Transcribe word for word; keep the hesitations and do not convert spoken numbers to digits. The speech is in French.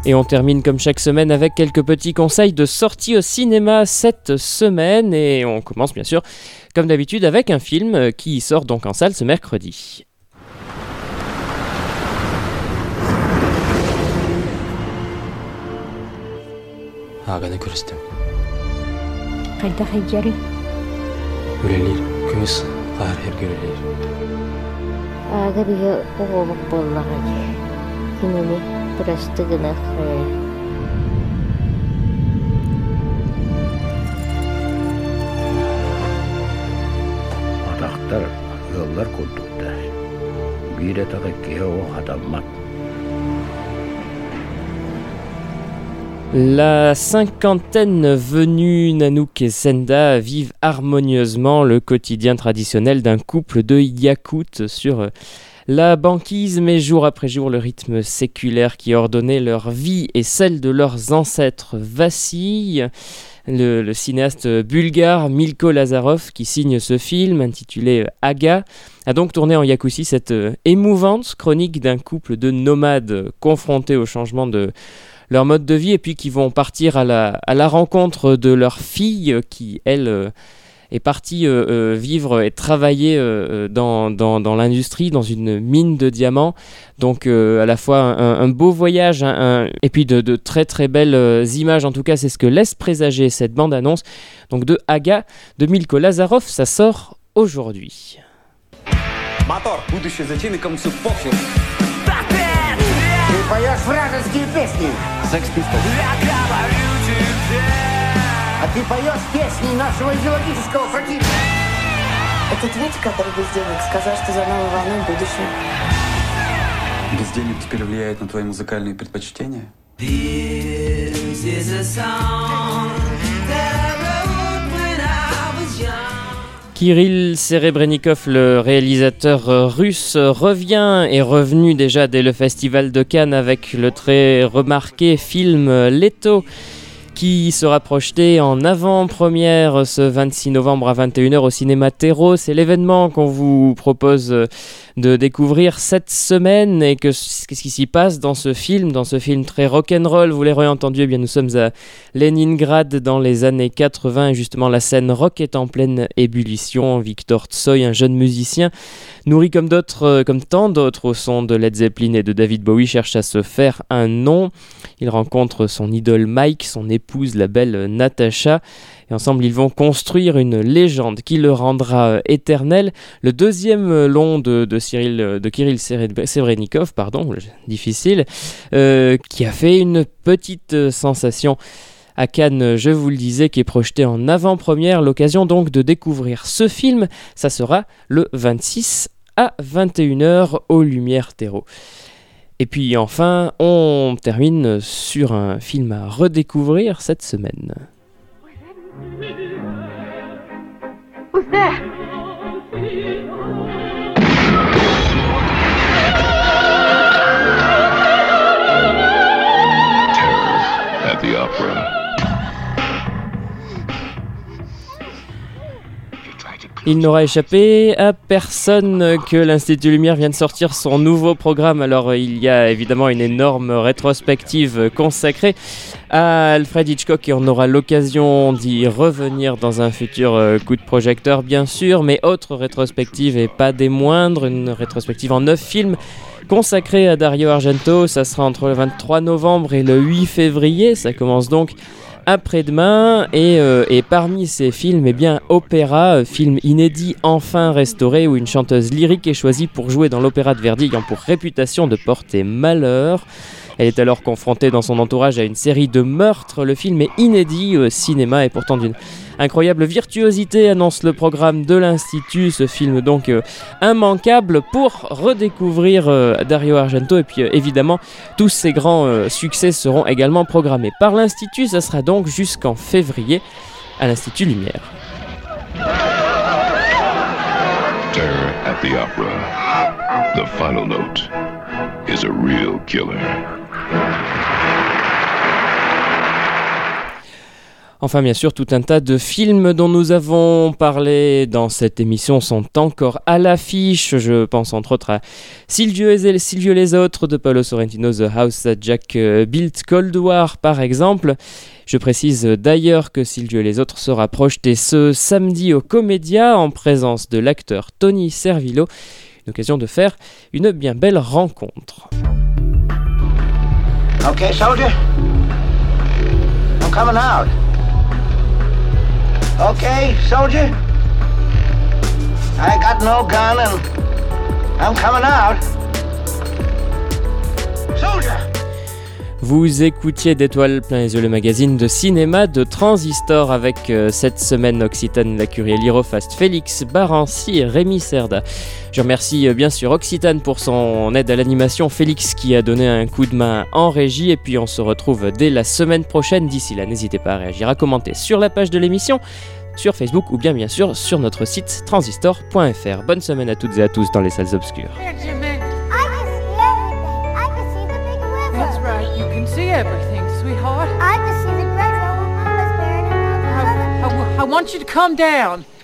Et on termine comme chaque semaine avec quelques petits conseils de sortie au cinéma cette semaine. Et on commence bien sûr, comme d'habitude, avec un film qui sort donc en salle ce mercredi. Ағаны көрістім. Қайда қайдары? Өлелер, күміс қар ергелелер. Ага биге оғылық боллаға ке. Кинені бірастығына қыры. Атақтар yollar koldukta. Bir etağı ke o adammak. La cinquantaine venue, Nanook et Senda vivent harmonieusement le quotidien traditionnel d'un couple de Yakoutes sur la banquise, mais jour après jour, le rythme séculaire qui ordonnait leur vie et celle de leurs ancêtres vacille. Le, le cinéaste bulgare Milko Lazarov, qui signe ce film intitulé Aga, a donc tourné en Iakoutie cette émouvante chronique d'un couple de nomades confrontés au changement de leur mode de vie et puis qui vont partir à la, à la rencontre de leur fille qui, elle, euh, est partie euh, euh, vivre et travailler euh, dans, dans, dans l'industrie, dans une mine de diamants. Donc euh, à la fois un, un beau voyage un, un, et puis de, de très très belles euh, images. En tout cas, c'est ce que laisse présager cette bande-annonce. Donc de Aga, de Milko Lazarov, ça sort aujourd'hui. Мотор, будущее зачинником субпопсил. Ты поешь вражеские песни. Sex Pistols. А ты поешь песни нашего идеологического противника. Этот Витя, который без денег, сказал, что за новой волной будущее. Без денег теперь влияет на твои музыкальные предпочтения? This is a song that I wrote when I was young. Kirill Serebrennikov, le réalisateur russe, revient, est revenu déjà dès le Festival de Cannes avec le très remarqué film Leto, qui sera projeté en avant-première ce vingt-six novembre à vingt et une heures au cinéma Terreau. C'est l'événement qu'on vous propose de découvrir cette semaine. Et que, qu'est-ce qui s'y passe dans ce film, dans ce film très rock'n'roll? Vous l'aurez entendu, eh bien, nous sommes à Leningrad dans les années quatre-vingts et justement la scène rock est en pleine ébullition. Victor Tsoï, un jeune musicien, nourri comme d'autres, comme tant d'autres au son de Led Zeppelin et de David Bowie, cherche à se faire un nom. Il rencontre son idole Mike, son épouse, la belle Natacha, et ensemble ils vont construire une légende qui le rendra éternel. Le deuxième long de, de, Cyril, de Kirill Serebrennikov, pardon, difficile, euh, qui a fait une petite sensation à Cannes, je vous le disais, qui est projeté en avant-première. L'occasion donc de découvrir ce film, ça sera le vingt-six à vingt et une heures aux Lumières Terreau. Et puis enfin, on termine sur un film à redécouvrir cette semaine. Who's there? Terror at the Opera. Il n'aura échappé à personne que l'Institut Lumière vient de sortir son nouveau programme. Alors il y a évidemment une énorme rétrospective consacrée à Alfred Hitchcock et on aura l'occasion d'y revenir dans un futur coup de projecteur bien sûr, mais autre rétrospective et pas des moindres, une rétrospective en neuf films consacrée à Dario Argento. Ça sera entre le vingt-trois novembre et le huit février, ça commence donc après-demain, et, euh, et parmi ces films, eh bien, opéra, euh, film inédit enfin restauré où une chanteuse lyrique est choisie pour jouer dans l'opéra de Verdi ayant pour réputation de porter malheur. Elle est alors confrontée dans son entourage à une série de meurtres. Le film est inédit au cinéma et pourtant d'une incroyable virtuosité, annonce le programme de l'Institut. Ce film donc euh, immanquable pour redécouvrir euh, Dario Argento. Et puis euh, évidemment, tous ces grands euh, succès seront également programmés par l'Institut. Ça sera donc jusqu'en février à l'Institut Lumière. Terror at the Opera. The final note is a real killer. Enfin, bien sûr, tout un tas de films dont nous avons parlé dans cette émission sont encore à l'affiche. Je pense entre autres à Silvio et Silvio les autres de Paolo Sorrentino, The House That Jack Built, Cold War par exemple. Je précise d'ailleurs que Silvio et les autres sera projeté ce samedi au Comédia en présence de l'acteur Tony Servillo. Une occasion de faire une bien belle rencontre. Okay, soldier. I'm coming out. Okay, soldier. I got no gun and I'm coming out. Soldier. Vous écoutiez d'Étoiles plein les yeux le magazine de cinéma de Transistor avec euh, cette semaine Occitane, la Curiel, Hirofast, Félix Barancy et Rémi Cerda. Je remercie euh, bien sûr Occitane pour son aide à l'animation, Félix qui a donné un coup de main en régie et puis on se retrouve dès la semaine prochaine. D'ici là, n'hésitez pas à réagir, à commenter sur la page de l'émission, sur Facebook ou bien bien sûr sur notre site transistor point f r. Bonne semaine à toutes et à tous dans les salles obscures. See everything, sweetheart. I can see the great old Mama's bear and I, I, I want you to come down.